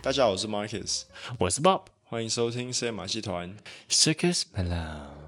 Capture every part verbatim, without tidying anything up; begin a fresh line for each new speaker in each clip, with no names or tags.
大家好，我是 Marcus，
我是 Bob，
欢迎收听 C 马戏团
Circus Melon。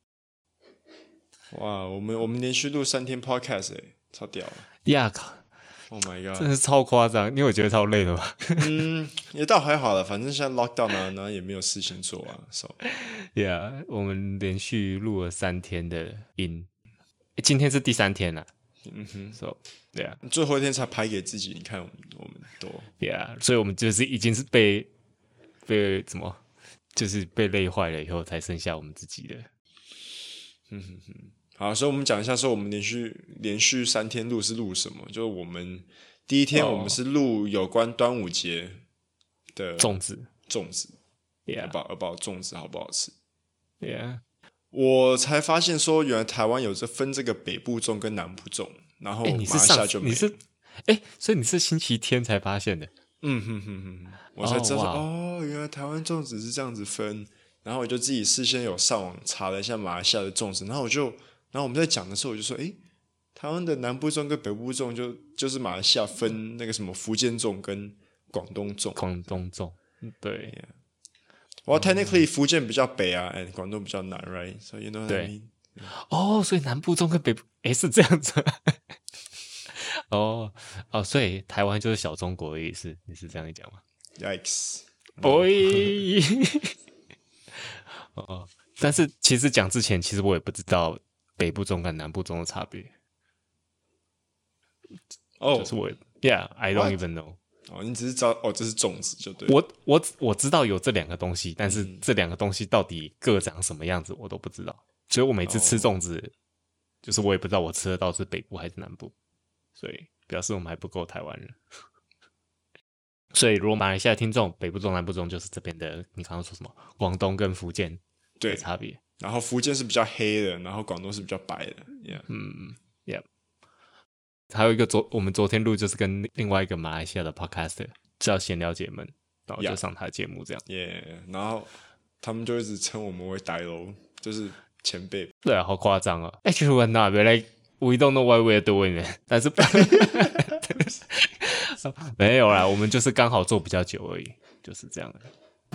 哇，我们我们连续录三天 podcast 哎，超屌了！
呀靠
！Oh my god，
真的是超夸张，因为我觉得超累的吧。
嗯，也倒还好了，反正现在 lockdown 啊，然后也没有事情做啊。So，
yeah， 我们连续录了三天的音，今天是第三天了。嗯哼 ，So， 对啊，
最后一天才拍给自己，你看我们我们多
，Yeah， 所以我们就是已经是被被怎么，就是被累坏了以后，才剩下我们自己的。
嗯哼哼。好，所以我们讲一下，说我们连续连续三天录是录什么？就是我们第一天我们是录有关端午节的
粽子，
粽子
，Yeah，
about about 粽子好不好吃
，Yeah，
我才发现说，原来台湾有这分这个北部粽跟南部粽，然后马来西亚就没有。
你是哎，所以你是星期天才发现的？
嗯哼哼哼，我才知道说， oh, 哦，原来台湾粽子是这样子分。然后我就自己事先有上网查了一下马来西亚的粽子，然后我就。然后我们在讲的时候，我就说：“诶，台湾的南部粽跟北部粽就就是马来西亚分那个什么福建粽跟广东粽。
广东粽，对。
Well, technically 福建比较北啊，哎，广东比较南 ，right? So you know what I mean?
哦，所以南部粽跟北部，诶，是这样子。哦哦，所以台湾就是小中国的意思，你是这样讲吗
？Yikes！
喂。哦，但是其实讲之前，其实我也不知道。北部粽跟南部粽的差别，
哦、oh,
就是我 ，Yeah, I don't even know。
哦，你只是知道哦，这是粽子就对了。
我我我知道有这两个东西，但是这两个东西到底各长什么样子，我都不知道。所以我每次吃粽子， oh. 就是我也不知道我吃得到是北部还是南部，所以表示我们还不够台湾人。所以如果马来西亚听众，北部粽、南部粽就是这边的，你刚刚说什么？广东跟福建的差别。
然后福建是比较黑的，然后广东是比较白的。Yeah.
嗯 ，Yeah。还有一个昨我们昨天录就是跟另外一个马来西亚的 podcaster 叫闲聊姐们，然后就上他的节目这样。
Yeah， 然后他们就一直称我们为呆楼，就是前辈。
对啊，好夸张啊 ！Actually, we're not. We're like we don't know why we're doing it. 但是没有啦，我们就是刚好做比较久而已，就是这样的。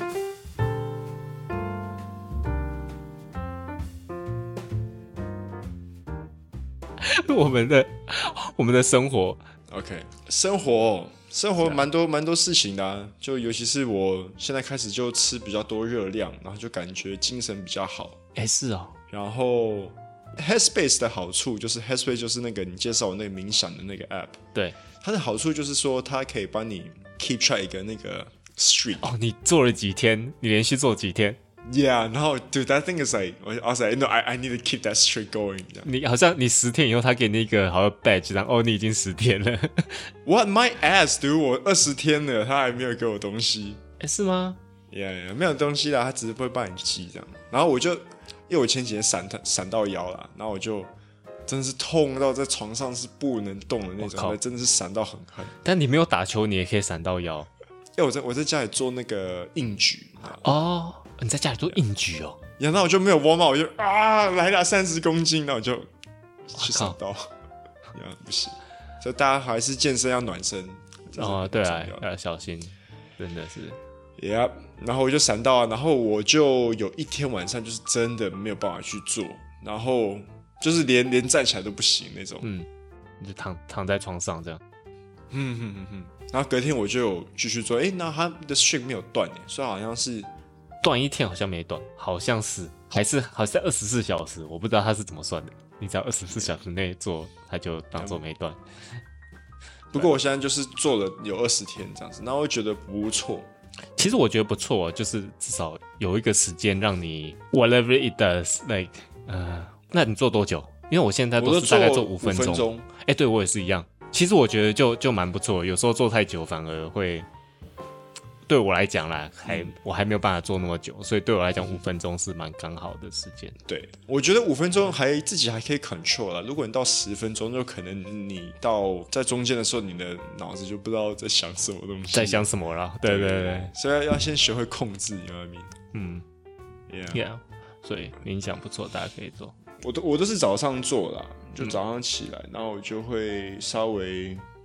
我们的我们的生活
，OK， 生活生活蛮多蛮多事情的、啊，就尤其是我现在开始就吃比较多热量，然后就感觉精神比较好。
哎，是哦。
然后 Headspace 的好处就是 Headspace 就是那个你介绍我那个冥想的那个 App， 对，它的好处就是说它可以帮你 keep track 一个那个 streak。
哦，你做了几天？你连续做几天？
Yeah， 然后 dude that thing is like I was like no I I need to keep that streak going。
你好像你十天以后，他给你一个好像 badge， 然后哦你已经十天了。
What my ass dude， 我二十天了，他还没有给我东西。
哎，是吗
？Yeah， yeah， 没有东西啦，他只是不会帮你记这样。然后我就因为我前几天闪闪到腰啦，然后我就真的是痛到在床上是不能动的那种，真的是闪到很狠。
但你没有打球，你也可以闪到腰。
因为我在我在家里做那个硬举
哦。你在家里做硬举哦，
然后我就没有 warm up， 我就啊来了三十公斤，那我就去闪到，呀不行，所以大家还是健身要暖身
哦，对啊，要小心，真的是
，Yeah， 然后我就闪到啊，然后我就有一天晚上就是真的没有办法去做，然后就是连连站起来都不行那种，
嗯，你就躺躺在床上这样，
嗯哼哼哼，然后隔天我就有继续做，哎，那他的 streak 没有断耶，所以好像是。
断一天好像没断，好像是还是好像二十四小时，我不知道他是怎么算的。你只要二十四小时内做，他就当做没断。
不过我现在就是做了有二十天这样子，然后我觉得不错。
其实我觉得不错，就是至少有一个时间让你 whatever it does like 呃，那你做多久？因为我现在都是大概做五分钟。哎，对我也是一样。其实我觉得就就蛮不错，有时候做太久反而会。对我来讲啦，还、嗯、我还没有办法做那么久，所以对我来讲五分钟是蛮刚好的时间。
对，我觉得五分钟还自己还可以 control 啦。如果你到十分钟，就可能你到在中间的时候，你的脑子就不知道在想什么东西，
在想什么了。对对 对, 对，
所以要先学会控制，你知道吗？
嗯
，Yeah，,
yeah 所以冥想不错，大家可以做。
我都我都是早上做啦，就早上起来，嗯、然后我就会稍微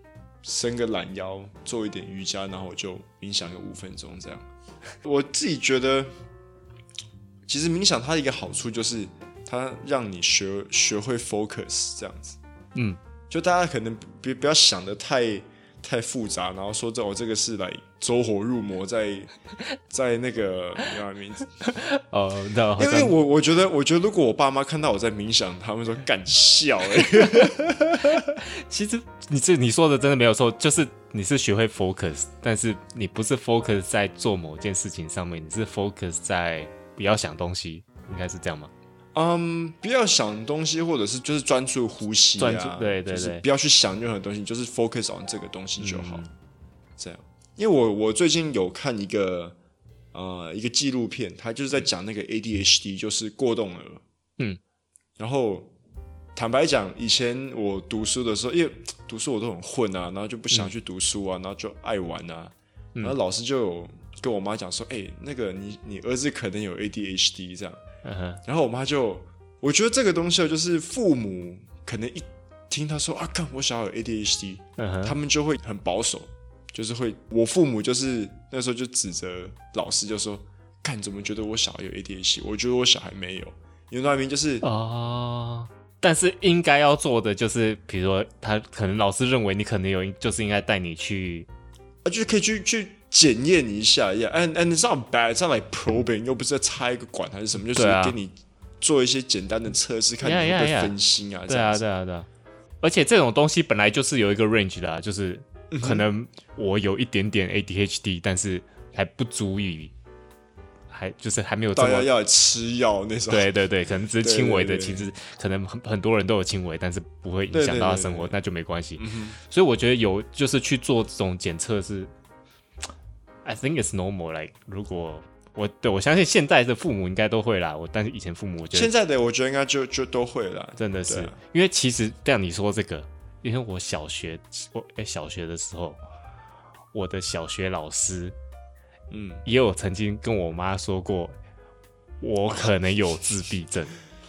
伸个懒腰，做一点瑜伽，然后我就冥想个五分钟这样。我自己觉得，其实冥想它的一个好处就是它让你学学会 focus 这样子。嗯，就大家可能不不要想的太太复杂，然后说这我、哦、这个是来走火入魔，在在那个名字
哦，那
因为我我觉得我觉得如果我爸妈看到我在冥想，他们说干笑哎、欸。
其实你这你说的真的没有错，就是你是学会 focus， 但是你不是 focus 在做某件事情上面，你是 focus 在不要想东西，应该是这样吗？
嗯，不要想东西，或者是就是专注呼吸啊，
专注对对对，
就是不要去想任何东西，就是 focus on 这个东西就好。嗯、这样，因为我我最近有看一个呃一个纪录片，它就是在讲那个 A D H D， 就是过动儿。嗯，然后坦白讲，以前我读书的时候，因为读书我都很混啊，然后就不想去读书啊，嗯、然后就爱玩啊，然后老师就有跟我妈讲说，哎、欸，那个你你儿子可能有 A D H D 这样。Uh-huh. 然后我妈就，我觉得这个东西就是父母可能一听他说啊，看我小孩有 A D H D，uh-huh. 他们就会很保守，就是会，我父母就是那时候就指责老师，就说，看怎么觉得我小孩有 A D H D， 我觉得我小孩没有，因为那边就是
哦， uh, 但是应该要做的就是，比如说他可能老师认为你可能有，就是应该带你去，
啊，就是可以去去。检验一下 ，yeah， and and it's not bad， it's not like probing， 又不是在插一个管还是什么，就是给你做一些简单的测试，看你会不会分心啊。
对啊，对啊，对啊。而且这种东西本来就是有一个 range 的、啊，就是可能我有一点点 A D H D， 但是还不足以，还就是还没有这么
大家要吃药那种。
对对对，可能只是轻微的，
对对对
其实可能很很多人都有轻微，但是不会影响到他生活，
对对对对对
那就没关系、
嗯。
所以我觉得有就是去做这种检测是。I think it's normal. Like 如果我对我相信现在的父母应该都会啦，我但是以前父母我觉得
现在的我觉得应该就就都会啦，
真的是、啊，因为其实像你说这个，因为我小学我哎、欸、小学的时候，我的小学老师嗯也有曾经跟我妈说过，我可能有自闭症。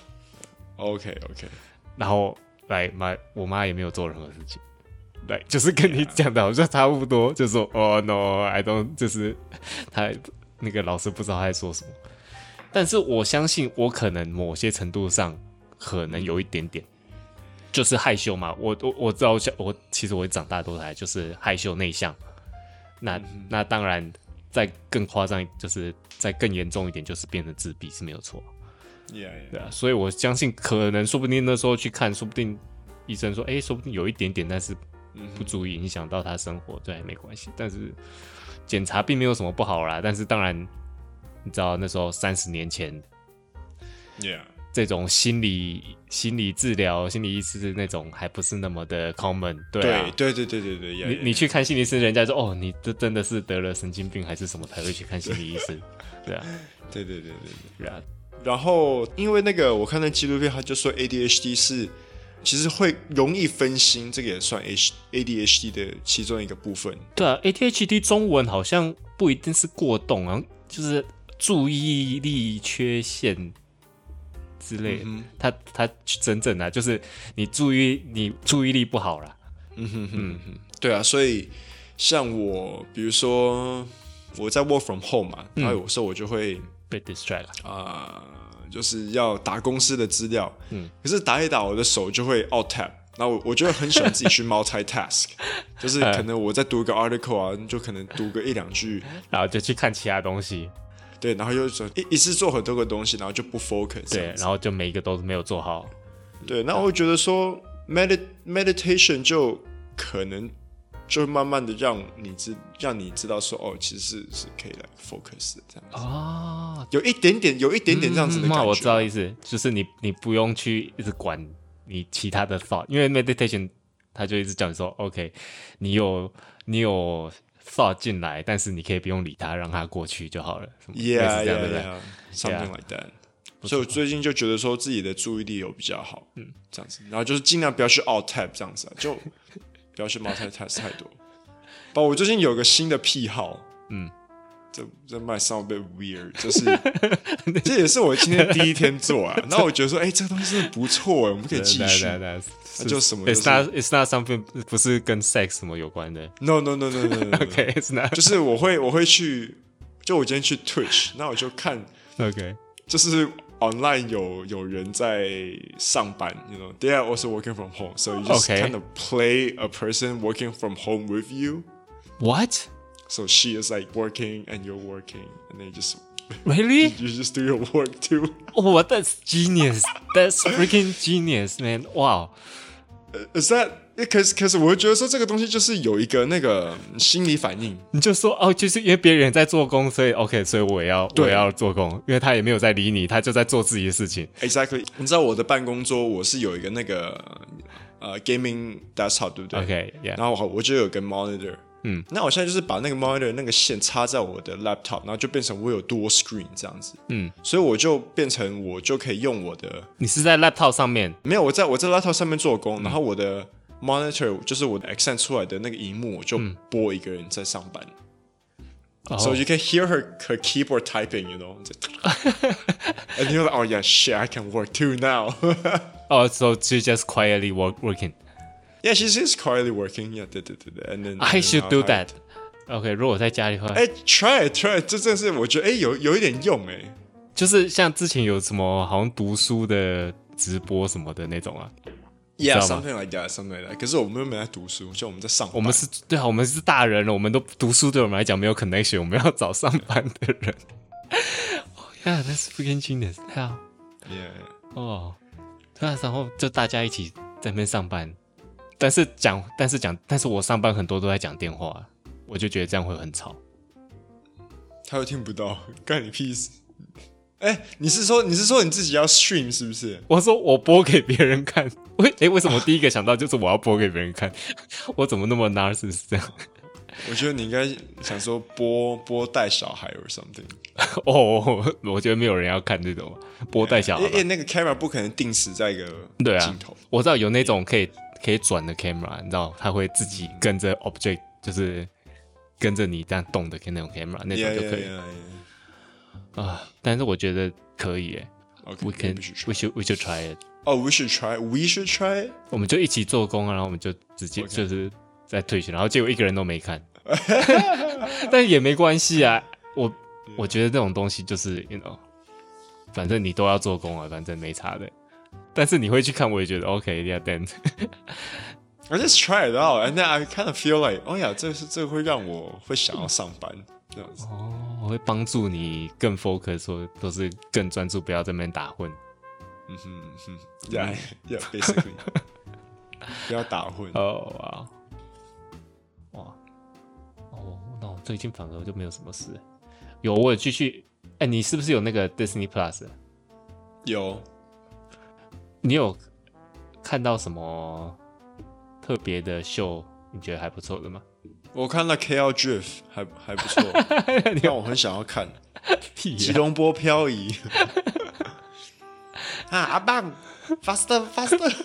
OK OK，
然后来妈我妈也没有做任何事情。对，就是跟你讲的好像差不多，就说哦、oh, no I don't， 就是他那个老师不知道他在说什么，但是我相信我可能某些程度上可能有一点点，就是害羞嘛。我我我知道我其实我长大多来就是害羞内向，那、嗯、那当然再更夸张，就是再更严重一点，就是变成自闭是没有错。
Yeah, yeah.
对啊，所以我相信可能说不定那时候去看，说不定医生说，哎，说不定有一点点，但是。不足以影响到他生活，对，没关系。但是检查并没有什么不好啦。但是当然，你知道那时候三十年前
，Yeah，
这种心理心理治疗、心理医师那种还不是那么的 common， 对啊，
对对对对对对。
你 yeah, 你去看心理医师，人家说哦，你这真的是得了神经病还是什么才会去看心理医师，对啊，
对对对对
对啊。
然后因为那个我看那纪录片，他就说 A D H D 是。其实会容易分心，这个也算 A D H D 的其中一个部分。
对啊 ，A D H D 中文好像不一定是过动啊，就是注意力缺陷之类的。嗯、它它真正啊，就是你注意你注意力不好啦。
嗯哼哼哼，对啊，所以像我，比如说我在 work from home 嘛，然后有时候我就会
被 distract
啊。呃就是要打公司的资料，嗯，可是打一打我的手就会 alt tab， 然后 我, 我就很喜欢自己去 multitask， 就是可能我在读一个 article 啊，就可能读个一两句，
然后就去看其他东西，
对，然后又一一次做很多个东西，然后就不 focus，
对，然后就每一个都没有做好，
对，那我会觉得说 medit meditation 就可能就慢慢的让你知让你知道说哦，其实 是, 是可以来 focus 的这样子
哦，
有一点点有一点点这样子的感觉、
嗯、我知道意思，就是你你不用去一直管你其他的 thought， 因为 meditation 他就一直讲说 OK， 你有你有 thought 进来，但是你可以不用理它，让它过去就好了。
Yeah, yeah, yeah, something like that. 所以我最近就觉得说自己的注意力有比较好，嗯，这样子，然后就是尽量不要去 alt tab 这样子、啊，就不要去 multitask 太多。包括我最近有个新的癖好，嗯， 这这 might sound a bit weird， 就是这也是我今天第一天做啊。然后我觉得说，哎、欸，这个东西真的不错哎，我们可以继续。那就什么、就是？
It's not It's not something 不是跟 sex 什么有关的。
No no no no no no, no.
OK It's not
就是我会我会去，就我今天去 Twitch， 那我就看
OK，
就是 online 有有人在上班 ，you know they are also working from home, so you just、okay. kind of play a person working from home with you.
What?
So she is like working and you're working, and then you just
really
you just do your work too.
Oh, that's genius! That's freaking genius, man! Wow.
Is that? 可是可是，我会觉得说这个东西就是有一个那个心理反应。
你就说哦，就是因为别人在做工，所以 OK， 所以我也要我也要做工，因为他也没有在理你，他就在做自己的事情。
Exactly。你知道我的办公桌我是有一个那个呃 gaming desktop， 对不对
？OK，yeah、
然后我就有个 monitor。
嗯，
那我现在就是把那个 monitor 那个线插在我的 laptop， 然后就变成我有 dual screen 这样子。
嗯，
所以我就变成我就可以用我的。
你是在 laptop 上面？
没有，我在我在 laptop 上面做工，嗯、然后我的 monitor 就是我的 accent 出来的那个荧幕，我就播一个人在上班。嗯、so you can hear her her keyboard typing, you know, and you're like, oh yeah, shit, I can work too now.
Oh, so she just quietly work working.Yeah,
she's just quietly working. Yeah, 对对对对。And then
I should do that. OK， 如果我在家里的话，
哎 ，try it, try it， 这真是我觉得哎有有一点用哎。
就是像之前有什么好像读书的直播什么的那种啊。
Yeah, something like that, something like that. 可是我们又没在读书，就我们在上班。
我们是对啊，我们是大人了，我们都读书对我们来讲没有 connection， 我们要找上班的人。Oh yeah, that's freaking genius. Yeah.
Yeah.
哦，对啊，然后就大家一起在那边上班。但是讲，但是讲，但是我上班很多都在讲电话，我就觉得这样会很吵。
他又听不到，干你屁事！哎、欸，你是说你是说你自己要 stream 是不是？
我说我播给别人看。喂，哎、欸，为什么第一个想到就是我要播给别人看？我怎么那么 narcissist 这样？
我觉得你应该想说播播带小孩 or something。
哦，我觉得没有人要看这种播带小孩，
因为那个 camera 不可能定时在一个镜头。
对啊，我知道有那种可以。可以转的 camera， 你知道，它会自己跟着 object， 就是跟着你这样动的那种 camera， 那种就可以。
Yeah, yeah, yeah, yeah.
啊，但是我觉得可以耶。
Okay,
we can, we should, we should try it.
Oh, we should try, we should try it.
我们就一起做工啊，然后我们就直接就是在退群，然后结果一个人都没看，但也没关系啊。我我觉得这种东西就是，you know， 反正你都要做工啊，反正没差的。但是你会去看，我也觉得 OK，yeah, then
I just try it out, and then I kind of feel like, oh yeah， 这是这会让我会想要上班这样子。
哦，我会帮助你更 focus， 说都是更专注，不要在那边打混。
嗯哼嗯哼 ，Yeah, yeah, basically， 不要打混。
哦哇哇哦，那我最近反而就没有什么事。有，我有继续。哎，你是不是有那个 Disney Plus？
有。
你有看到什么特别的秀？你觉得还不错的吗？
我看到 K L Drift 还还不错，让我很想要看。吉隆坡漂移啊，阿棒 ，faster faster，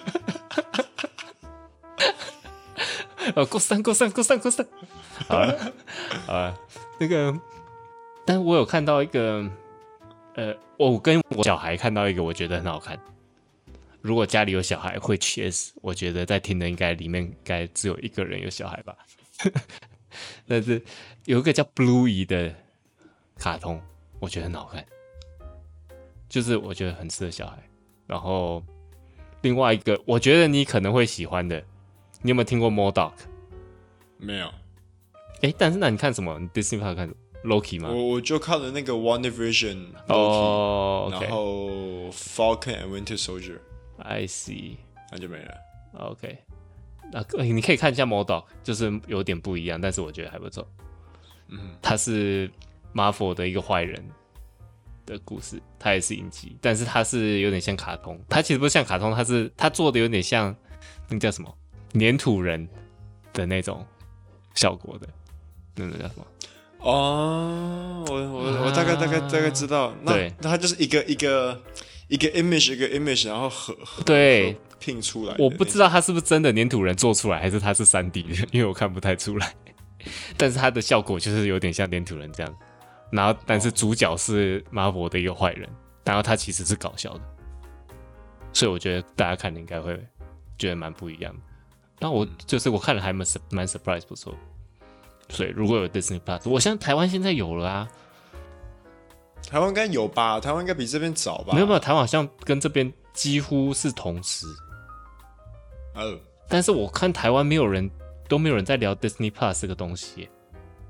哦，过三过三过三过三，好了好了，那个，但是我有看到一个，呃，我跟我小孩看到一个，我觉得很好看。如果家里有小孩会确实，我觉得在听的应该里面应该只有一个人有小孩吧。但是有一个叫 Bluey 的卡通，我觉得很好看，就是我觉得很适合小孩。然后另外一个，我觉得你可能会喜欢的，你有没有听过 MODOK？
没有。
哎，但是那你看什么？你 Disney Plus 看什么 Loki 吗？
我我就看了那个 WandaVision Loki，、
哦 okay.
然后 Falcon and Winter Soldier。I
see，
那就没了。
OK， 那你可以看一下 MODOK， 就是有点不一样，但是我觉得还不错。嗯，他是 Marvel 的一个坏人的故事，他也是影集，但是他是有点像卡通。他其实不是像卡通，他是他做的有点像那个叫什么粘土人的那种效果的，那个叫什么？
哦，我我我大概大概大概知道。那
对，
那他就是一个一个。一个 image 一个 image， 然后合
对
合拼出来的。
我不知道他是不是真的粘土人做出来，还是他是 三 D 的，因为我看不太出来。但是他的效果就是有点像粘土人这样。 然后但是主角是 Marvel 的一个坏人，然后他其实是搞笑的，所以我觉得大家看的应该会觉得蛮不一样的。那我就是我看了还蛮蛮 surprise 不错，所以如果有 Disney Plus， 我相信台湾现在有了啊。
台湾应该有吧？台湾应该比这边早吧？
没有没有，台湾好像跟这边几乎是同时。
哦，
但是我看台湾没有人都没有人在聊 Disney Plus 这个东西耶，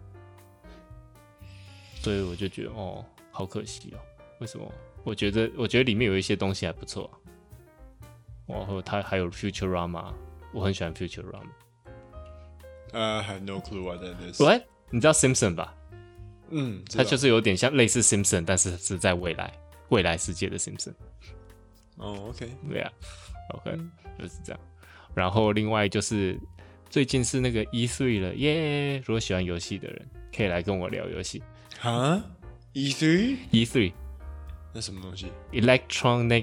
所以我就觉得哦，好可惜哦。为什么？我觉得我觉得里面有一些东西还不错、啊。然后它还有 Futurama。我很喜欢 Futurama。
呃、uh, ，I have no clue what that is.
What？ 你知道 Simpson 吧？
嗯，
它就是有点像类似 Simpson， 但是是在未来未来世界的 Simpson。
哦、oh, ，OK，
对啊 ，OK，、嗯、就是这样。然后另外就是最近是那个 E 三 了，耶！如果喜欢游戏的人，可以来跟我聊游戏。
哈 ？E 三
？E 三
那什么东西
？Electronic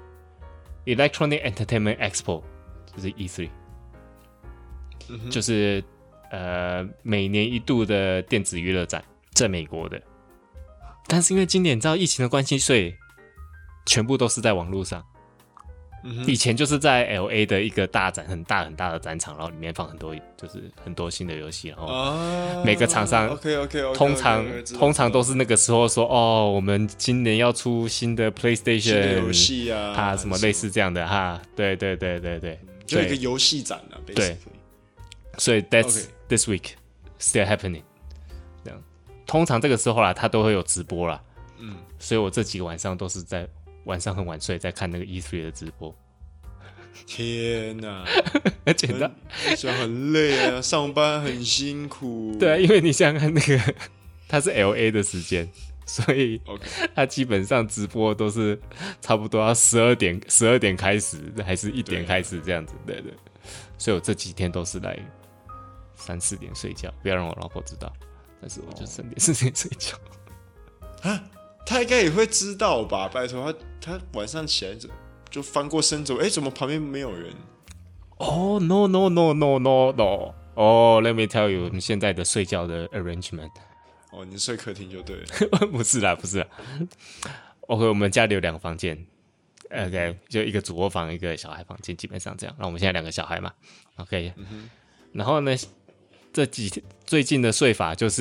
Electronic Entertainment Expo。就是 E 三、嗯、就是呃每年一度的电子娱乐展，在美国的。但是因为今年你知道疫情的关系，所以全部都是在网络上。嗯、以前就是在 L A 的一个大展，很大很大的展场，然后里面放很多就是很多新的游戏，然后每个厂商、
啊、OK OK OK，
通常
okay, okay,
通常都是那个时候说哦，我们今年要出新的 PlayStation
新的游戏啊，
啊什么类似这样的哈，对对对对对。
就一个游戏展啊，
对，所以 that's、okay. this week still happening。这样，通常这个时候啦，它都会有直播啦。嗯，所以我这几个晚上都是在晚上很晚睡，在看那个 E 三 的直播。
天哪，
而且他
很很累啊，上班很辛苦。
对啊，因为你想想看那个，它是 L A 的时间。所以，他基本上直播都是差不多要十二点十二点开始，还是一点开始这样子，对 对, 對。所以我这几天都是来三四点睡觉，不要让我老婆知道。但是我就三点四点睡觉。
啊，他应该也会知道吧？拜托他，他晚上起来就就翻过身走，哎，怎么旁边没有人？
哦、oh, ，no no no no no no， 哦、oh, ，Let me tell you， 我们现在的睡觉的 arrangement。
哦，你睡客厅就对了。
不是啦，不是啦。OK， 我们家里有两个房间 ，OK， 就一个主卧房，一个小孩房间，基本上这样。那我们现在两个小孩嘛 ，OK、嗯。然后呢，这几天最近的睡法就是，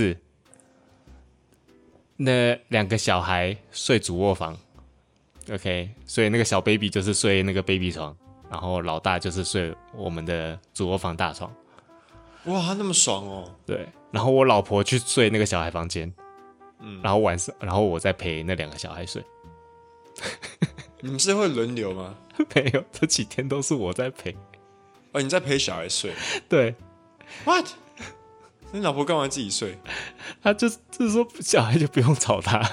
那两个小孩睡主卧房 ，OK， 所以那个小 baby 就是睡那个 baby 床，然后老大就是睡我们的主卧房大床。
哇，他那么爽哦！
对，然后我老婆去睡那个小孩房间，嗯，然后晚上，然后我再陪那两个小孩睡。
你们是会轮流吗？
没有，这几天都是我在陪。
哦，你在陪小孩睡？
对。
What？ 你老婆干嘛自己睡？
他就就是说小孩就不用吵他。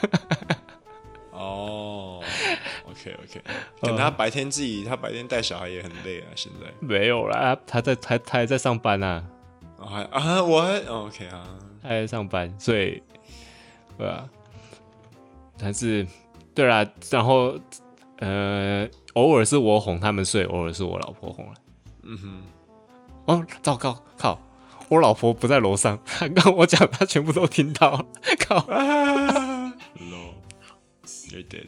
哦 ，OK OK， 可能他白天自己，他白天带小孩也很累啊。现在
没有啦，他在他他还在上班啊。
哦、还啊，我还、哦、OK 啊，
他还在上班，所以对啊。但是对啦，然后呃，偶尔是我哄他们睡，偶尔是我老婆哄了。嗯哼。哦，糟糕，靠！我老婆不在楼上，她跟我讲，她全部都听到了，靠！
啊 No, you're dead.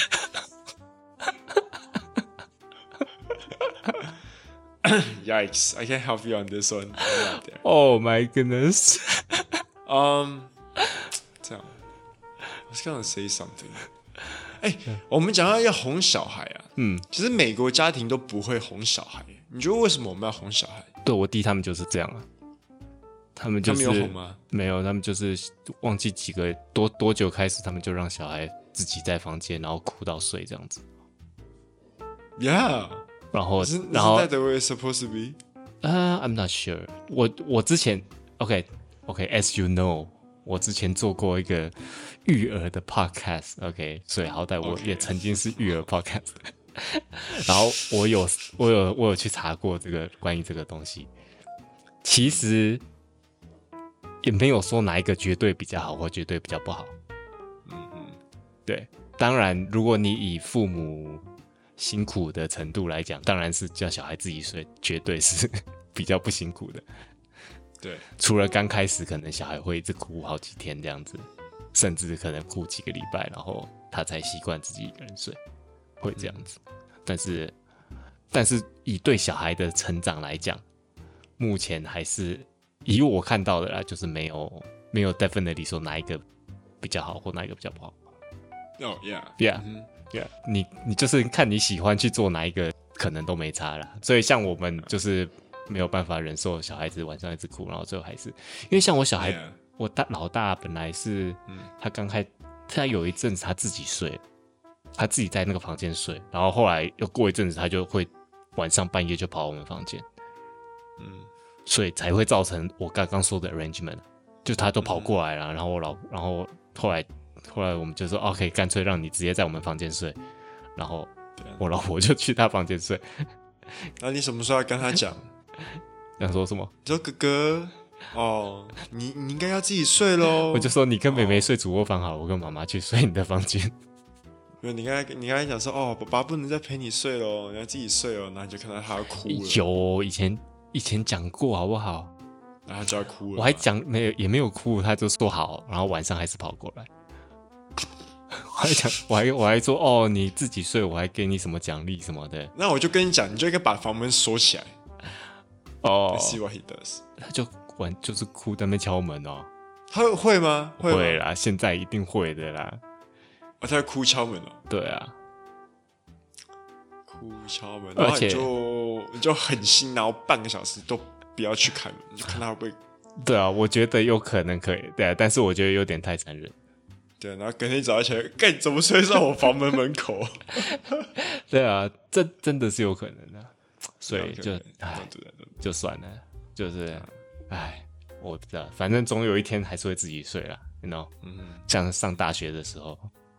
Yikes! I can't help you on this one.
Oh my goodness.
um, 这样 I was gonna say something. 哎、欸，我们讲到要哄小孩啊，嗯，其实美国家庭都不会哄小孩，你觉得为什么我们要哄小孩？
对，我弟他们就是这样啊，他们就是
他们有哄吗？
没有，他们就是忘记几个多多久开始，他们就让小孩自己在房间，然后哭到睡这样子。
Yeah，
然后
Isn't,
然后
Isn't that the way it's supposed to be?
Uh, I'm not sure. 我我之前 OK OK as you know， 我之前做过一个育儿的 podcast， OK， 所以好歹我也曾经是育儿 podcast。然后我有我有我有去查过这个关于这个东西，其实也没有说哪一个绝对比较好或绝对比较不好。嗯嗯，对，当然如果你以父母辛苦的程度来讲，当然是叫小孩自己睡，绝对是比较不辛苦的。
对，
除了刚开始可能小孩会一直哭好几天这样子， 甚至可能哭几个礼拜，然后他才习惯自己一个人睡，会这样子。但是，但是以对小孩的成长来讲，目前还是以我看到的啦，就是没有没有 definitely 说哪一个比较好或哪一个比较不好。
哦、oh, yeah
yeah、嗯、yeah， 你你就是看你喜欢去做哪一个，可能都没差啦。所以像我们就是没有办法忍受小孩子晚上一直哭，然后最后还是因为像我小孩。Yeah.我大老大本来是，他刚开，他有一阵子他自己睡，他自己在那个房间睡，然后后来又过一阵子，他就会晚上半夜就跑我们房间，嗯，所以才会造成我刚刚说的 arrangement， 就他都跑过来了，嗯、然后我老，然后后来后来我们就说 OK， 干脆让你直接在我们房间睡，然后我老婆就去他房间睡。
那你什么时候要跟他讲？
想说什么？
你说哥哥。哦，你你应该要自己睡咯。
我就说你跟妹妹睡主卧房好，我跟妈妈去睡你的房间。
因为你刚才你刚才讲说哦，爸爸不能再陪你睡咯，你要自己睡哦，然后你就看到他要哭了。
有以前以前讲过好不好？
然后他就要哭了。
我还讲没有也没有哭，他就说好，然后晚上还是跑过来。我还讲我还我还说哦你自己睡，我还给你什么奖励什么的。
那我就跟你讲，你就应该把房门锁起来。
哦
，See what he does。
他就。玩就是哭在那边敲门哦，
他会吗？会,
会啦，现在一定会的啦。
哦，他在哭敲门哦。
对啊，
哭敲门，然后你就你就狠心，然后半个小时都不要去开门，你就看他会不会。
对啊，我觉得有可能可以，对啊，但是我觉得有点太残忍。
对，然后隔天早上起来，干怎么睡上我房门门口？
对啊，这真的是有可能的，所以就唉，就算了，就是。唉，我不知道，反正总有一天还是会自己睡啦 ，you know， 嗯，像上大学的时候。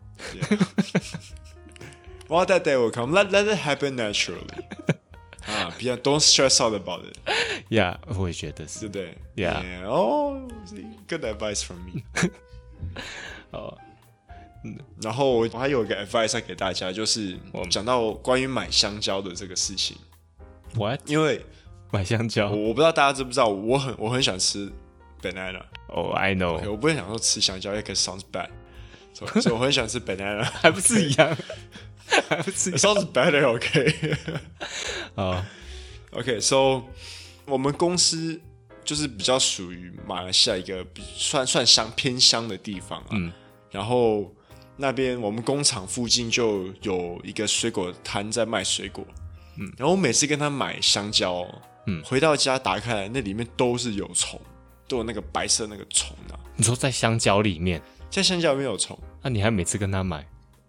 Well, that day will come. Let let it happen naturally. 啊，不要 don't stress out about it.
Yeah， 我也觉得是，
对不对
？Yeah，
哦 ，good advice from me.
哦，
嗯，然后我还有一个 advice 要给大家，就是讲到关于买香蕉的这个事情。
What？
因为
买香蕉，
我不知道大家知不知道，我很我很喜欢吃 banana。
哦、oh, ，I know。
Okay, 我不会想说吃香蕉，因为 it sounds bad， 所以我很喜欢吃 banana，
还不是一样，还不是一样
，it sounds better，OK。
啊
，OK，so 我们公司就是比较属于马来西亚一个算算乡偏乡的地方啊。嗯。然后那边我们工厂附近就有一个水果摊在卖水果。嗯，然后我每次跟他买香蕉，嗯，回到家打开来，那里面都是有虫，都有那个白色那个虫啊。
你说在香蕉里面，
在香蕉里面有虫，
那、啊、你还每次跟他买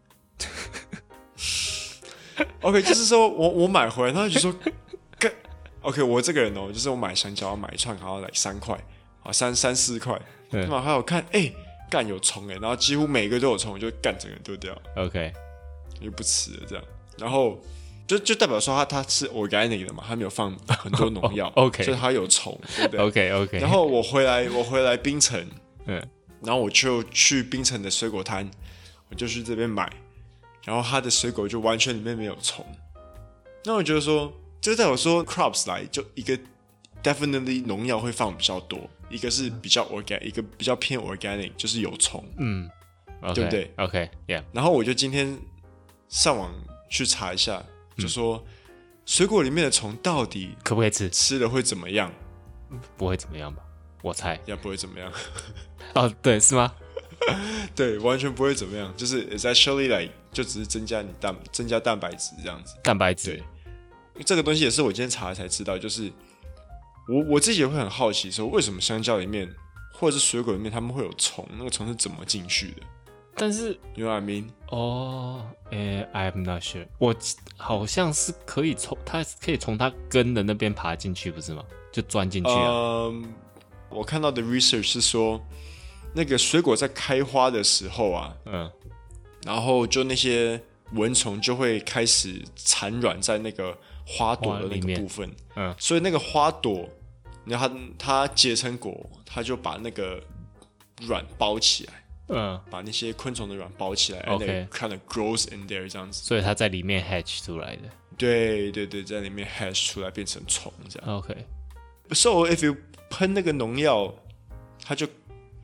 ？OK， 就是说我我买回来，他就说，OK， 我这个人哦，就是我买香蕉买一串，好像来三块，啊三三四块，然后还有看，哎、欸，干有虫哎，然后几乎每个都有虫，我就干整个丢掉
，OK，
就不吃了这样，然后。就就代表说它它是 organic 的嘛，它没有放很多农药
，OK，
所以它有虫，对不对
？OK OK。
然后我回来我回来槟城，嗯，然后我就去槟城的水果摊，我就去这边买，然后它的水果就完全里面没有虫。那我觉得说，这代表说 crops 来就一个 definitely 农药会放比较多，一个是比较 organic， 一个比较偏 organic， 就是有虫，嗯，
okay,
对不对
？OK，Yeah。
然后我就今天上网去查一下。就说水果里面的虫到底
可不可以吃？
吃了会怎么样？
不会怎么样吧？我猜
也不会怎么样。
哦，对，是吗？
对，完全不会怎么样，就是 it's actually like 就只是增加你蛋增加蛋白质这样子。
蛋白质，
对，这个东西也是我今天查了才知道，就是我我自己也会很好奇，说为什么香蕉里面或者是水果里面它们会有虫？那个虫是怎么进去的？
但是
，you know what I mean？
哦，诶 ，I'm not sure。我好像是可以从它可以从它根的那边爬进去，不是吗？就钻进去啊。
嗯，我看到的 research 是说，那个水果在开花的时候啊，嗯，然后就那些蚊虫就会开始产卵在那个花朵的那个部分，嗯，所以那个花朵，然后它它结成果，它就把那个卵包起来。嗯，把那些昆虫的卵包起来 ，OK， kind of grows in there 这样子，
所以它在里面 hatch 出来的。
对对对，在里面 hatch 出来变成虫这样。
OK，
so if you 喷那个农药，它就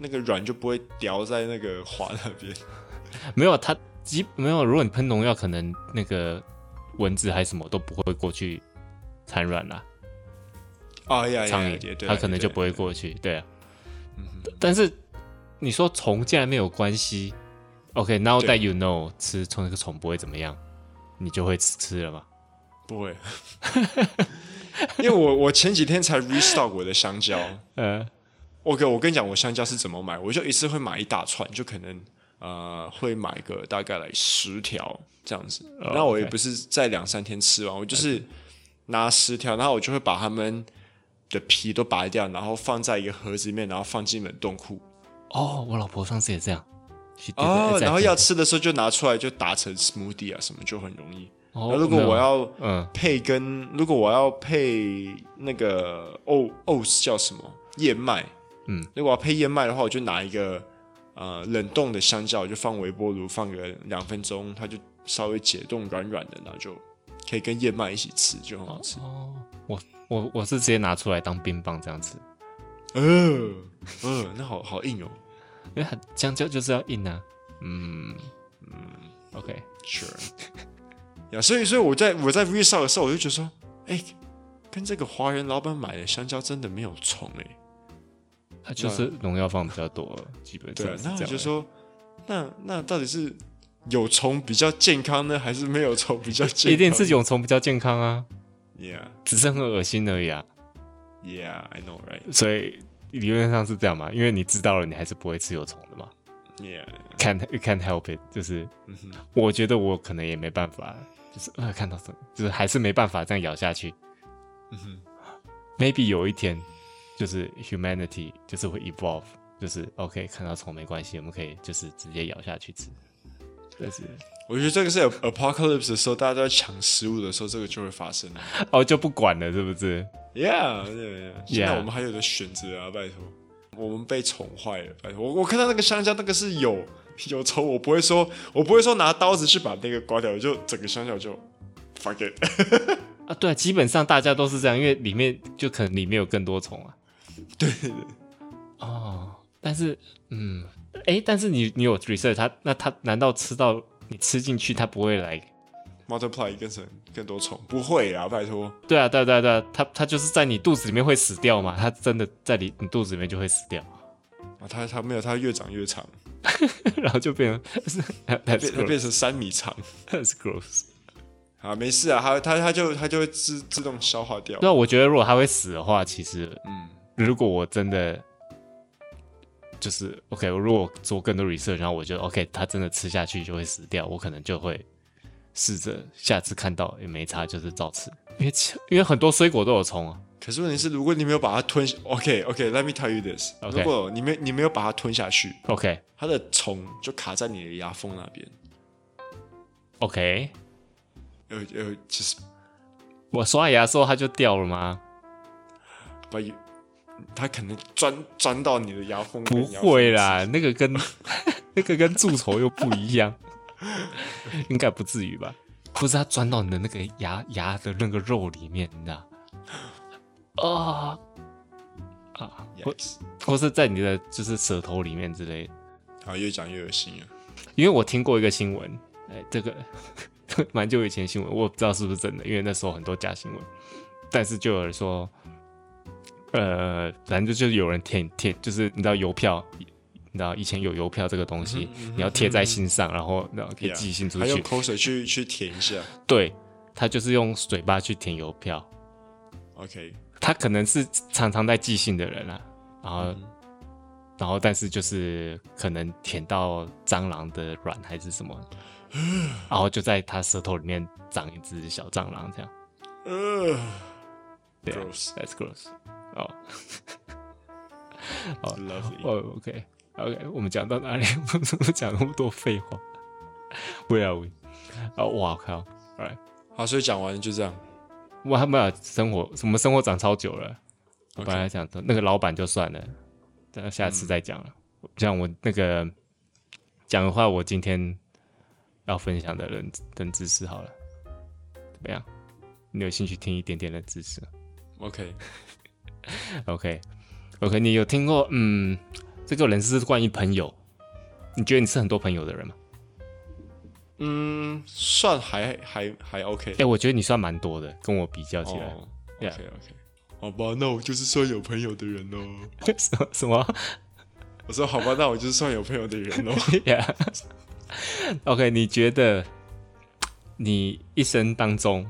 那个卵就不会掉在那个花那边。
没有，它基没有。如果你喷农药，可能那个蚊子还什么都不会过去产卵啦。
哦呀，
苍蝇它可能就不会过去，对啊。
嗯、
但是你说虫竟然没有关系 ，OK，now、okay, that you know， 吃虫那个虫不会怎么样，你就会吃吃了吗？
不会，因为我我前几天才 restock 我的香蕉。呃 ，OK， 我跟你讲，我香蕉是怎么买，我就一次会买一大串，就可能呃会买个大概来十条这样子。然后我也不是在两三天吃完，我就是拿十条，然后我就会把它们的皮都拔掉，然后放在一个盒子里面，然后放进冷冻库。
哦，我老婆上次也这样。
哦，然后要吃的时候就拿出来，就打成 smoothie 啊什么，就很容易。哦、如果我要配跟、嗯、如果我要配那个 O oats 叫什么燕麦，嗯，如果我要配燕麦的话，我就拿一个呃冷冻的香蕉，就放微波炉放个两分钟，它就稍微解冻软软的，然后就可以跟燕麦一起吃，就很好吃。
哦，我我我是直接拿出来当冰棒这样吃。
呃呃，那好好硬哦，
因为香蕉就是要硬啊。嗯嗯 ，OK，Sure。
呀，所以所以我在我在 restock 的时候，我就觉得说，哎、欸，跟这个华人老板买的香蕉真的没有虫哎、欸，
它就是农药放比较多，基本上
对、啊。那我就说，那那到底是有虫比较健康呢，还是没有虫比较健康？
一定是有虫比较健康啊
，Yeah，
只是很恶心而已啊
，Yeah，I know right。
所以理论上是这样嘛，因为你知道了，你还是不会吃有虫的嘛。
Yeah，can't
you can't help it， 就是、嗯、我觉得我可能也没办法。就是呃，看到什么，就是还是没办法这样咬下去。嗯哼 ，maybe 有一天，就是 humanity 就是会 evolve， 就是 OK， 看到虫没关系，我们可以就是直接咬下去吃。但是
我觉得这个是 apocalypse 的时候，大家都在抢食物的时候，这个就会发生了。
哦，就不管了，是不是
？Yeah， 对，现在我们还有的选择啊，拜托，我们被宠坏了，拜托。我我看到那个香蕉，那个是有。有虫，我不会说，我不会说拿刀子去把那个刮掉，我就整个香蕉就 fuck it
啊，对啊，基本上大家都是这样，因为里面就可能里面有更多虫啊。
对对对。
哦，但是，嗯，哎，但是你你有 research 它，那它难道吃到你吃进去，它不会来
multiply 更成更多虫？不会啊，拜托。
对啊，对啊，对啊，对啊，它它就是在你肚子里面会死掉嘛，它真的在你你肚子里面就会死掉。
啊，它它没有，它越长越长。
然后就变成
变变成三米长
，That's gross。
啊，没事啊，它它它就它就会自自动消化掉。
对啊，我觉得如果它会死的话，其实，嗯，如果我真的就是 OK， 我如果做更多 research， 然后我觉得 OK， 它真的吃下去就会死掉，我可能就会试着下次看到也没差，就是照吃，因为因为很多水果都有虫啊。
可是问题是，如果你没有把它吞 ，OK OK，Let me tell you this，、okay. 如果你没你没有把它吞下去
，OK，
它的虫就卡在你的牙缝那边
，OK，
呃呃，其实
我刷牙的时候它就掉了吗？
不，它可能钻钻到你的牙缝。
不会啦，那个跟那个跟蛀虫又不一样，应该不至于吧？不是它钻到你的那个牙牙的那个肉里面，你知道？啊、哦、啊！或或是在你的就是舌头里面之类的。
好，越讲越恶心了。
因为我听过一个新闻，哎，这个蛮久以前的新闻，我不知道是不是真的，因为那时候很多假新闻。但是就有人说，呃，反正就有人填填，就是你知道邮票，你知道以前有邮票这个东西，嗯、你要贴在信上，嗯、然后然后可以寄信出去，
还用口水去去填一下。
对，他就是用嘴巴去填邮票。
OK。
他可能是常常在寄信的人啊，然后，嗯、然后但是就是可能舔到蟑螂的卵还是什么，然后就在他舌頭里面长一只小蟑螂这样。呃，对 ，Gross，That's gross。哦，
哦 ，Lovely。
哦 ，OK，OK， 我们讲到哪里？我们怎么讲那么多废话 ？Where are we？ 哦，哇靠 ！Alright，
好，所以讲完就这样。
我还没有生活，我们生活长超久了。Okay. 我本来想那个老板就算了，等下次再讲了。像、嗯、我那个讲的话，我今天要分享的人冷知识好了，怎么样？你有兴趣听一点点的知识
？OK，OK，OK，、
okay. okay, 你有听过？嗯， 这个人是关于朋友，你觉得你是很多朋友的人吗？
嗯，算还还还 OK。
哎、欸，我觉得你算蛮多的，跟我比较起来。
哦、OK OK， 好吧，那我就是算有朋友的人喽。
什么什么？
我说好吧，那我就是算有朋友的人喽。
yeah. OK， 你觉得你一生当中，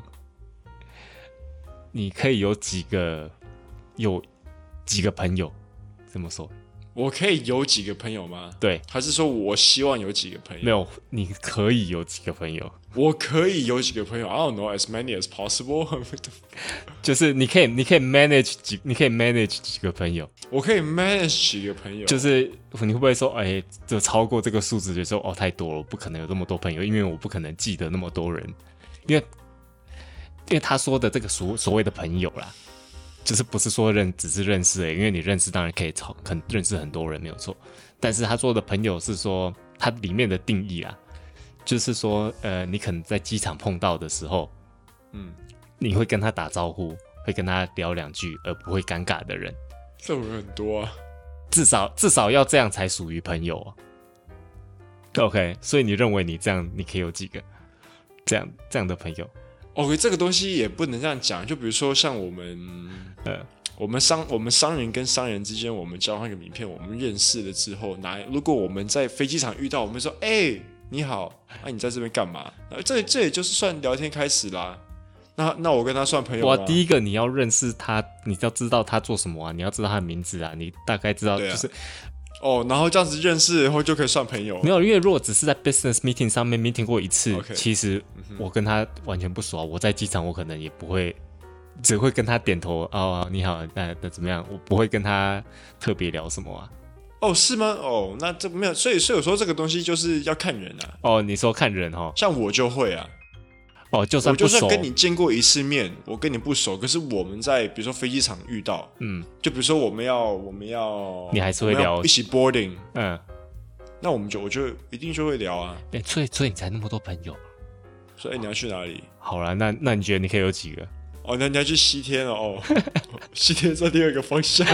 你可以有几个有几个朋友？这么说？
我可以有几个朋友吗？
对，
还是说我希望有几个朋友？
没有，你可以有几个朋友？
我可以有几个朋友 ？I don't know as many as possible 。
就是你可以，你可以 manage 几，你可以 manage 几个朋友。
我可以 manage 几个朋友。
就是你会不会说，哎、欸，就超过这个数字，就说哦太多了，我不可能有这么多朋友，因为我不可能记得那么多人，因为因为他说的这个所所谓的朋友啦。就是不是说认只是认识而已，因为你认识当然可以超很认识很多人没有错，但是他说的朋友是说他里面的定义啦，就是说呃你可能在机场碰到的时候，嗯，你会跟他打招呼，会跟他聊两句，而不会尴尬的人，
这种人很多啊，
至少至少要这样才属于朋友啊。OK， 所以你认为你这样你可以有几个这样这样的朋友？
OK， 这个东西也不能这样讲。就比如说像我们，呃，我们商我们商人跟商人之间，我们交换一个名片，我们认识了之后，拿如果我们在飞机场遇到，我们说，哎、欸，你好，啊，你在这边干嘛？这这也就是算聊天开始啦。那那我跟他算朋友吗？
哇，第一个你要认识他，你要知道他做什么啊，你要知道他的名字啊，你大概知道就是。
哦，然后这样子认识以后就可以算朋友。
没有，因为如果只是在 business meeting 上面 meeting 过一次，
okay.
其实我跟他完全不熟。我在机场我可能也不会，只会跟他点头哦，你好，那那怎么样？我不会跟他特别聊什么啊。
哦，是吗？哦，那这没有，所以所以有时候这个东西就是要看人啊。
哦，你说看人哦，
像我就会啊。
哦，就算不熟，
我就算跟你见过一次面，我跟你不熟，可是我们在比如说飞机场遇到，嗯，就比如说我们要我们要，
你还是会聊
一起 boarding，
嗯，
那我们就我就一定就会聊啊。
哎、欸，所以所以你才那么多朋友，
所以、欸、你要去哪里？
好啦，那那你觉得你可以有几个？
哦，那你要去西天了哦，西天在第二个方向。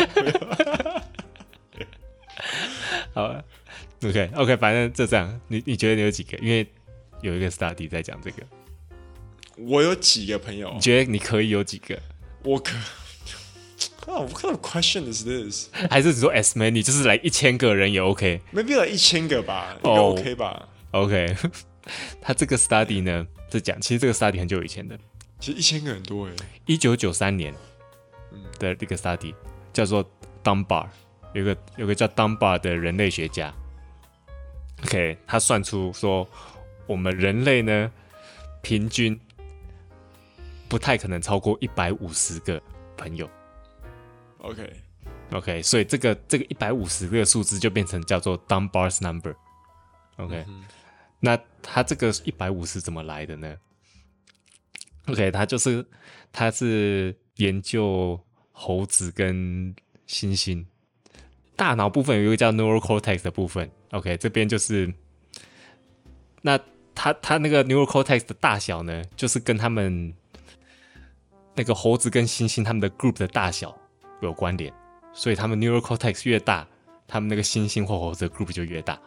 好啊 ，OK OK， 反正就这样。你你觉得你有几个？因为有一个 study 在讲这个。
我有几个朋友？
你觉得你可以有几个？
我可，What kind of question is this？
还是你说 as many， 就是来一千个人也 OK？Maybe
来一千个吧，应该 OK 吧、
oh, ？OK， 他这个 study 呢，在讲，其实这个 study 很久以前的，
其实一千个很多诶。
一九九三年的这个 study 叫做 Dunbar， 有个有个叫 Dunbar 的人类学家 ，OK， 他算出说我们人类呢平均。不太可能超过一百五十个朋友
，OK
OK， 所以这个这个一百五十个数字就变成叫做 Dunbar's number OK，、嗯、那它这个一百五十怎么来的呢 ？OK， 它就是它是研究猴子跟猩猩大脑部分有一个叫 neural cortex 的部分 OK， 这边就是那它它那个 neural cortex 的大小呢，就是跟他们那个猴子跟猩猩他们的 group 的大小有关联，所以他们 neural cortex 越大，他们那个猩猩或猴子的 group 就越大。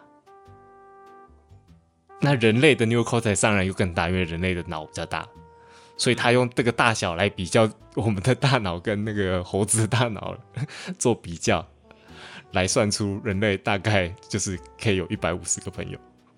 那人类的 neural cortex 当然又更大，因为人类的脑比较大，所以他用这个大小来比较我们的大脑跟那个猴子的大脑做比较，来算出人类大概就是可以有一百五十个朋友。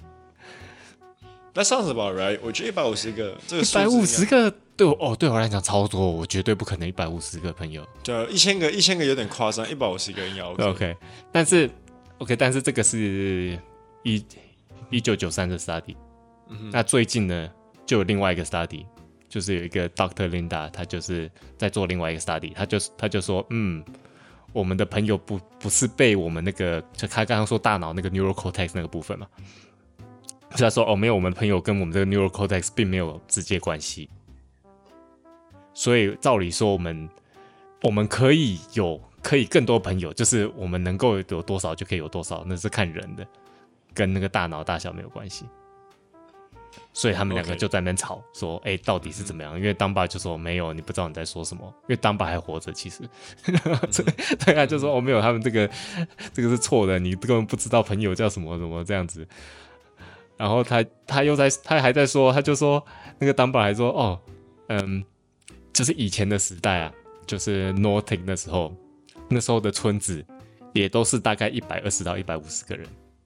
That sounds about right。我觉得一百五十个，这个
一百五十个对我哦，对我来讲超多，我绝对不可能一百五十个朋友。
对，一千个，一千个有点夸张，一百五十个应该 OK。
OK， 但是 OK， 但是这个是一一九九三的 study、嗯。那最近呢，就有另外一个 study， 就是有一个 Doctor Linda， 他就是在做另外一个 study， 他就他就说，嗯，我们的朋友不不是被我们那个，就他刚刚说大脑那个 neural cortex 那个部分嘛。所以他说：“哦，没有，我们的朋友跟我们这个 neural cortex 并没有直接关系。所以照理说，我们我们可以有可以更多朋友，就是我们能够有多少就可以有多少，那是看人的，跟那个大脑大小没有关系。 所以他们两个就在那边吵说，哎、欸，到底是怎么样？因为当爸就说没有，你不知道你在说什么，因为当爸还活着，其实，对啊，就说哦没有，他们这个这个是错的，你根本不知道朋友叫什么什么这样子。然后他他又在他还在说，他就说那个当爸还说哦，嗯，就是以前的时代啊，就是 Nordic 的时候，那时候的村子也都是大概一百二十到一百五十个人，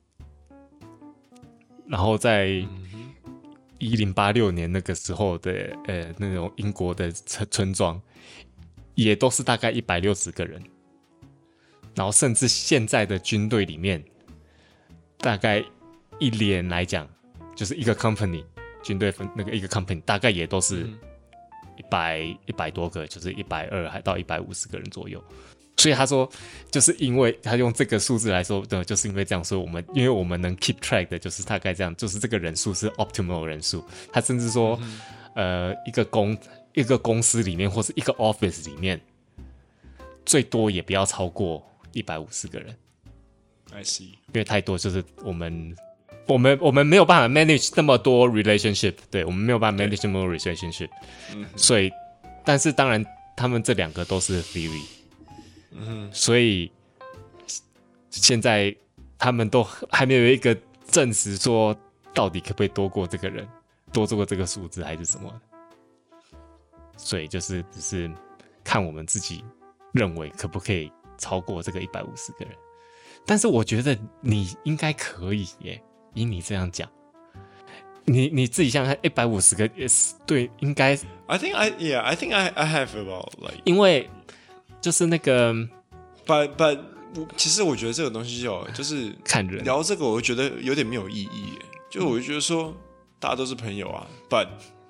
然后在一零八六年那个时候的呃那种英国的村庄，也都是大概一百六十个人，然后甚至现在的军队里面，大概一连来讲，就是一个 company 军队分那个一个 company 大概也都是一百一百多个，就是一百二还到一百五十个人左右。所以他说，就是因为他用这个数字来说，对，就是因为这样，所以我们因为我们能 keep track 的，就是大概这样，就是这个人数是 optimal 的人数。他甚至说，嗯、呃，一个公一个公司里面或是一个 office 里面，最多也不要超过一百五十个人。
I see，
因为太多就是我们我们我们没有办法 manage 那么多 relationship， 对我们没有办法 manage 那么多 relationship，、嗯、所以，但是当然他们这两个都是 theory。嗯，所以现在他们都还没有一个证实说到底可不可以多过这个人，多过这个数字还是什么的，所以就是只是看我们自己认为可不可以超过这个一百五十个人。但是我觉得你应该可以耶，以你这样讲，你你自己想想看，一百五十个也是对，应该。
I think I yeah I think I I have about like
因为。就是那个
，but but 其实我觉得这个东西哦，就是
看人
聊这个，我觉得有点没有意义耶。就我就觉得说，大家都是朋友啊 ，but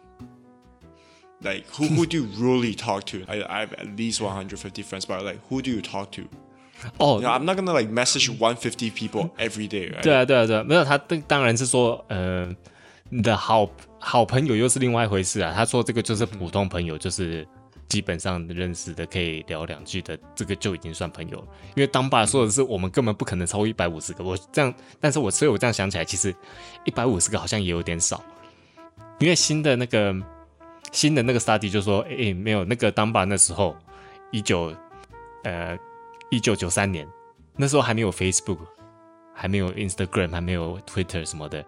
like who who do you really talk to? I I have at least one hundred fifty friends, but like who do you talk to?
哦、oh,
you know, I'm not gonna like message one hundred fifty people every day. Right?
对啊对啊对啊，没有他当然是说，呃，你的好好朋友又是另外一回事啊。他说这个就是普通朋友，就是基本上认识的可以聊两句的，这个就已经算朋友了。因为当爸说的是我们根本不可能超过一百五十个，我这样，但是我所以我这样想起来，其实一百五十个好像也有点少。因为新的那个新的那个 study 就说，哎，没有那个当爸那时候一九呃一九九三年，那时候还没有 Facebook， 还没有 Instagram， 还没有 Twitter 什么的。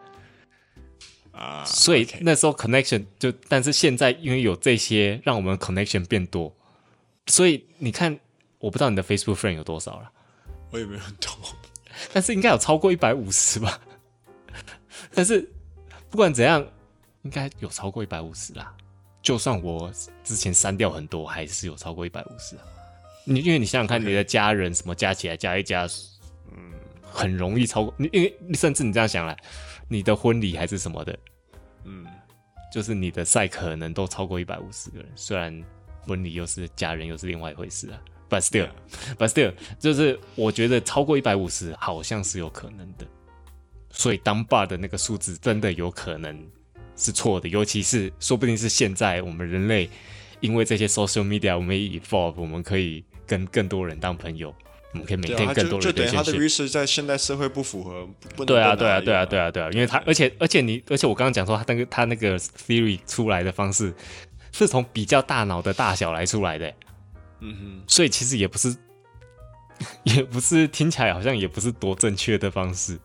Uh,
所以那时候 connection 就，但是现在因为有这些，让我们 connection 变多，所以你看，我不知道你的 Facebook friend 有多少了，
我也没有很多，
但是应该有超过一百五十吧。但是不管怎样，应该有超过一百五十啦。就算我之前删掉很多，还是有超过一百五十啊。你因为你想想看， okay. 你的家人什么加起来加一加，嗯，很容易超过你，因为甚至你这样想来。你的婚礼还是什么的，嗯，就是你的赛可能都超过一百五十个人，虽然婚礼又是家人又是另外一回事啊 ，but still， but still， 就是我觉得超过一百五十好像是有可能的，所以当爸的那个数字真的有可能是错的，尤其是说不定是现在我们人类因为这些 social media 我们 evolve， 我们可以跟更多人当朋友。我们可以每天更多人
就等于他的 research 在现代社会不符合，不能
对啊，对啊，对啊，对啊，对啊，因为他，而且而且你，而且我刚刚讲说他那个他那个 theory 出来的方式是从比较大脑的大小来出来的，嗯哼，所以其实也不是，也不是听起来好像也不是多正确的方式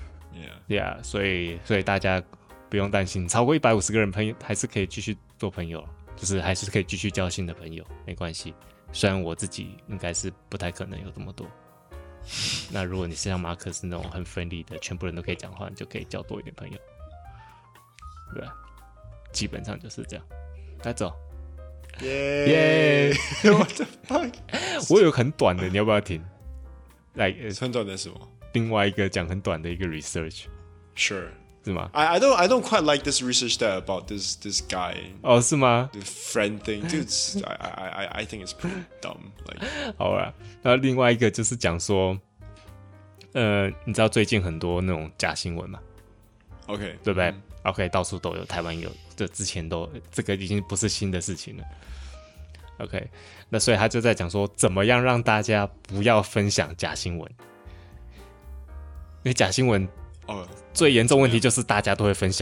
，yeah，
yeah， 所以所以大家不用担心，超过一百五十个人朋友还是可以继续做朋友，就是还是可以继续交新的朋友，没关系。虽然我自己应该是不太可能有这么多，那如果你是像马克思那种很 friendly 的，全部人都可以讲话，你就可以交多一点朋友，对吧？基本上就是这样。带走，
耶！我的 fuck！
我有很短的，你要不要听？来、like,
很短的什么？
另外一个讲很短的一个 research。Sure。是吗
I, I don't I don't quite like this research that about this this guy.
哦，是吗
？The friend thing, dude. I I I think it's pretty dumb. Like，
好啦，然后另外一个就是讲说，呃，你知道最近很多那种假新闻嘛
？OK，
对不对、
嗯、
？OK， 到处都有，台湾有，这之前都这个已经不是新的事情了。OK， 那所以他就在讲说，怎么样让大家不要分享假新闻，因为假新闻。
哦，
最严重问题就是大家都会分享，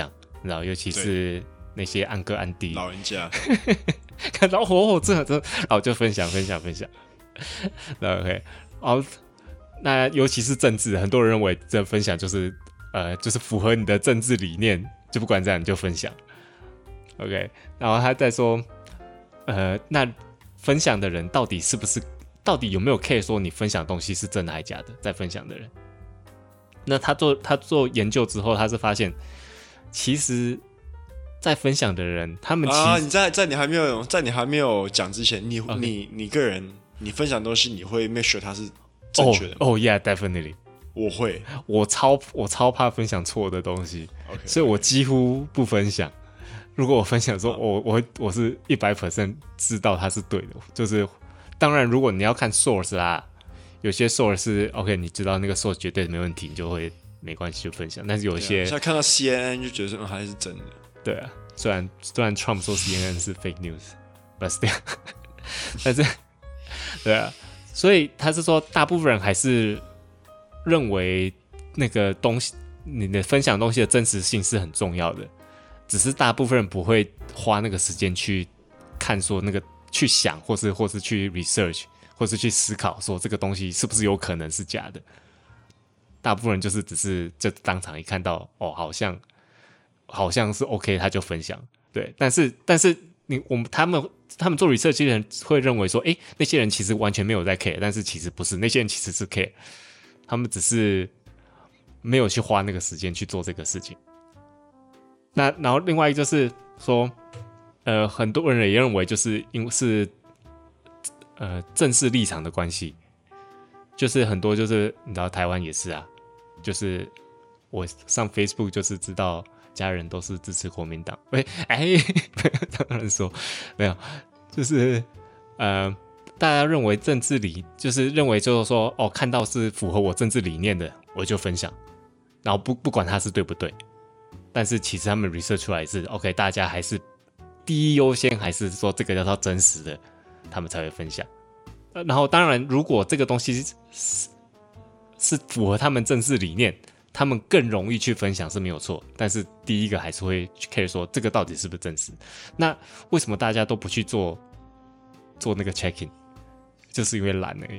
知道，尤其是那些安哥安弟
老人家，
看到火火真的真的，然后就分享分享分享。OK， 好，那尤其是政治，很多人认为这分享就是呃，就是符合你的政治理念，就不管这样你就分享。OK， 然后他再说，呃，那分享的人到底是不是，到底有没有 care 说你分享的东西是真的还假的？在分享的人，那他做他做研究之后，他是发现，其实，在分享的人，他们其实
啊，你在在你还没有在你还没有讲之前，你、
okay.
你你个人你分享的东西，你会 make sure 它是正确的吗？
哦、oh, oh, yeah, definitely。
我会，
我超我超怕分享错的东西，
okay,
所以我几乎不分享。如果我分享说，
啊、
我我我是一百 percent 知道它是对的，就是当然，如果你要看 source 啦，有些 source 是 OK， 你知道那个 source 绝对没问题，你就会没关系就分享。但是有一些，
现在看到 C N N 就觉得说，嗯，还是真的。
对啊，虽然虽然 Trump 说 C N N 是 fake news，but still， 但是对啊，所以他是说，大部分人还是认为那个东西，你的分享东西的真实性是很重要的，只是大部分人不会花那个时间去看说那个去想，或是或是去 research， 或是去思考说这个东西是不是有可能是假的。大部分人就是只是就当场一看到哦，好像好像是 OK， 他就分享。对，但是但是你我们他们他们做 research 的人会认为说，哎，那些人其实完全没有在 care， 但是其实不是，那些人其实是 care。他们只是没有去花那个时间去做这个事情。那然后另外一个就是说，呃，很多人也认为就是因为是呃政治立场的关系，就是很多就是你知道台湾也是啊，就是我上 Facebook 就是知道家人都是支持国民党，喂，哎，当然说没有，就是呃。大家认为政治理就是认为就是说哦，看到是符合我政治理念的，我就分享，然后不不管它是对不对，但是其实他们 research 出来是 OK， 大家还是第一优先还是说这个叫真实的，他们才会分享。然后当然，如果这个东西 是, 是符合他们政治理念，他们更容易去分享是没有错。但是第一个还是会 care 说这个到底是不是真实。那为什么大家都不去做做那个 checking？就是因为懒而已。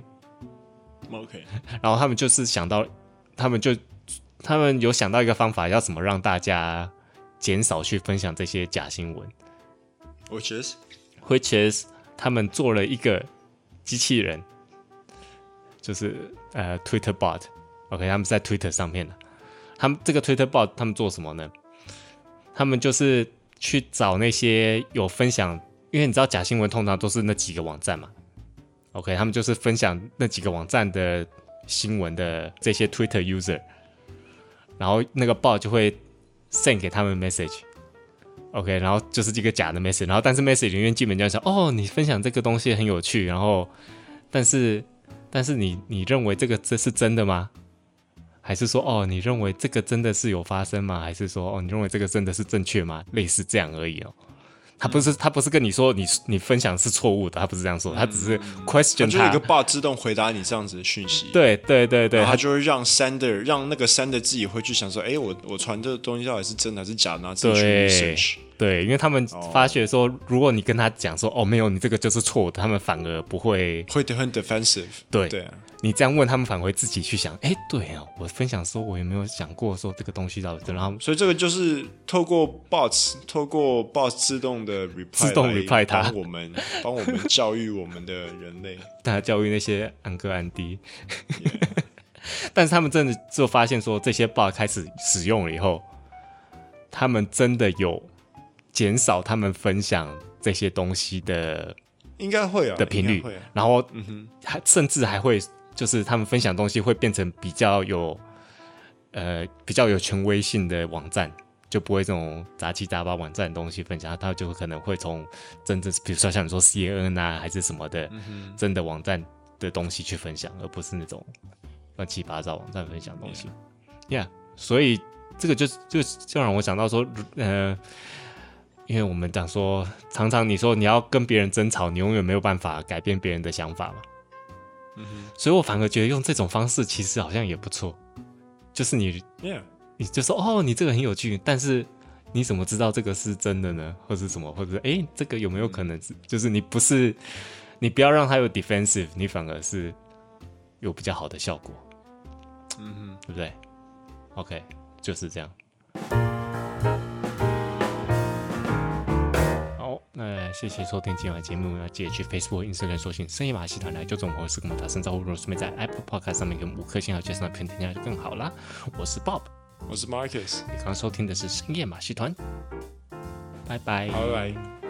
OK，
然后他们就是想到，他们就他们有想到一个方法，要怎么让大家减少去分享这些假新闻。
Which is
which is 他们做了一个机器人，就是呃 Twitter bot。OK， 他们是在 Twitter 上面的。他们这个 Twitter bot 他们做什么呢？他们就是去找那些有分享，因为你知道假新闻通常都是那几个网站嘛。OK， 他们就是分享那几个网站的新闻的这些 Twitter user， 然后那个 bot 就会 send 给他们 message，OK， 然后就是这个假的 message， 然后但是 message 里面基本就说，哦，你分享这个东西很有趣，然后但是但是你你认为这个这是真的吗？还是说，哦，你认为这个真的是有发生吗？还是说，哦，你认为这个真的是正确吗？类似这样而已哦。他不是他不是跟你说你你分享是错误的，他不是这样说，他只是 question 他，
他就有一个 bot 自动回答你这样子的讯息。
对对对对，
然后他就会让 sender 让那个 sender 自己会去想说，哎，我我传这个东西到底是真的还是假的，然后自己去 research。
对，因为他们发觉说，哦、如果你跟他讲说，哦，没有，你这个就是错的，他们反而不会
会很 defensive。
对
对啊。
你这样问他们，反而会自己去想，哎，对啊，我分享说，我有没有想过说这个东西到底真的？然后，
所以这个就是透过 bots， 透过 bots 自动的 reply，
自动 reply 他，
帮我们帮我们教育我们的人类，
大家教育那些安哥安迪。Yeah. 但是他们真的就发现说，这些 bot 开始使用了以后，他们真的有减少他们分享这些东西的，
应该会啊
的频率，
啊、
然后、
嗯、哼
还甚至还会。就是他们分享东西会变成比较有，呃，比较有权威性的网站，就不会这种杂七杂八网站的东西分享，他就可能会从真正，比如说像你说 C N N 啊，还是什么的，
嗯、
真的网站的东西去分享，而不是那种乱七八糟网站分享东西。Yeah， yeah 所以这个就就就让我想到说，呃，因为我们讲说，常常你说你要跟别人争吵，你永远没有办法改变别人的想法嘛。
嗯、
所以我反而觉得用这种方式其实好像也不错，就是你，
yeah.
你就说哦，你这个很有趣，但是你怎么知道这个是真的呢？或者什么，或者哎，这个有没有可能是？就是你不是，你不要让它有 defensive， 你反而是有比较好的效果。嗯哼，对不对 ？OK， 就是这样。好，那谢谢收听今晚的节目，要记得去 Facebook、Instagram 搜寻深夜马戏团来纠正我们，或是跟我们打声招呼。如果顺便在 Apple Podcast 上面给我们五颗星，还有介绍片评价就更好啦。我是 Bob，
我是 Marcus，
你刚刚收听的是深夜马戏团，拜拜，
拜拜。